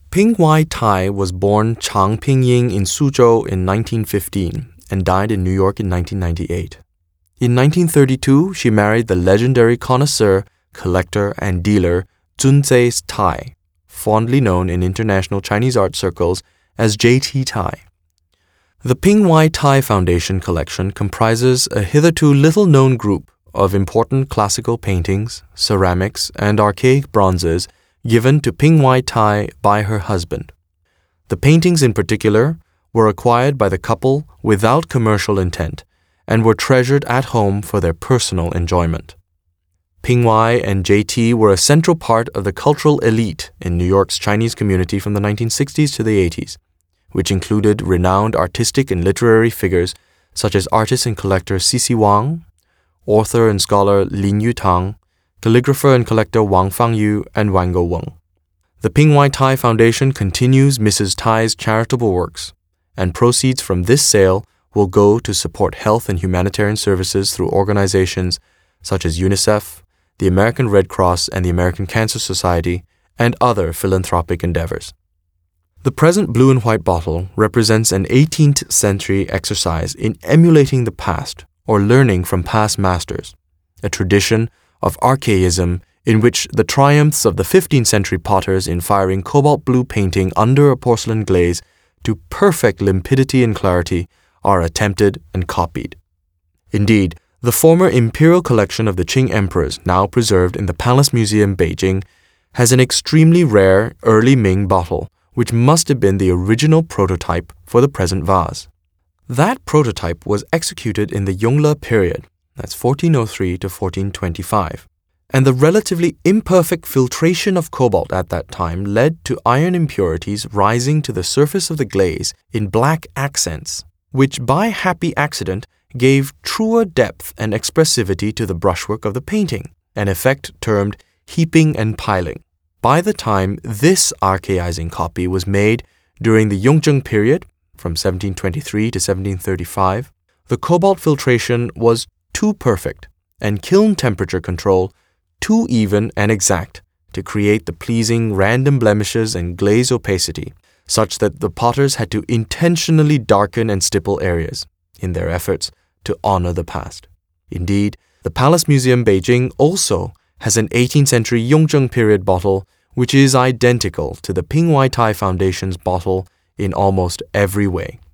Ping Wai Tai was born Chang Pingying in Suzhou in 1915 and died in New York in 1998. In 1932, she married the legendary connoisseur, collector, and dealer Zunzei Tai, fondly known in international Chinese art circles as J.T. Tai. The Ping Wai Tai Foundation collection comprises a hitherto little-known group of important classical paintings, ceramics, and archaic bronzes given to Ping Wai Tai by her husband. The paintings in particular were acquired by the couple without commercial intent and were treasured at home for their personal enjoyment. Ping Wai and J.T. were a central part of the cultural elite in New York's Chinese community from the 1960s to the 80s, which included renowned artistic and literary figures such as artist and collector C.C. Wang, author and scholar Lin Yutang, calligrapher and collector Wang Fangyu, and Wang Goweng. The Ping Wai Tai Foundation continues Mrs. Tai's charitable works, and proceeds from this sale will go to support health and humanitarian services through organizations such as UNICEF, the American Red Cross and the American Cancer Society, and other philanthropic endeavors. The present blue and white bottle represents an 18th century exercise in emulating the past or learning from past masters, a tradition of archaism in which the triumphs of the 15th century potters in firing cobalt blue painting under a porcelain glaze to perfect limpidity and clarity are attempted and copied. Indeed, the former imperial collection of the Qing emperors, now preserved in the Palace Museum, Beijing, has an extremely rare early Ming bottle, which must have been the original prototype for the present vase. That prototype was executed in the Yongle period, that's 1403 to 1425, and the relatively imperfect filtration of cobalt at that time led to iron impurities rising to the surface of the glaze in black accents, which by happy accident gave truer depth and expressivity to the brushwork of the painting, an effect termed heaping and piling. By the time this archaizing copy was made during the Yongzheng period, from 1723 to 1735, the cobalt filtration was too perfect and kiln temperature control too even and exact to create the pleasing random blemishes and glaze opacity, such that the potters had to intentionally darken and stipple areas in their efforts to honor the past. Indeed, the Palace Museum Beijing also has an 18th century Yongzheng period bottle which is identical to the Ping Wai Tai Foundation's bottle in almost every way.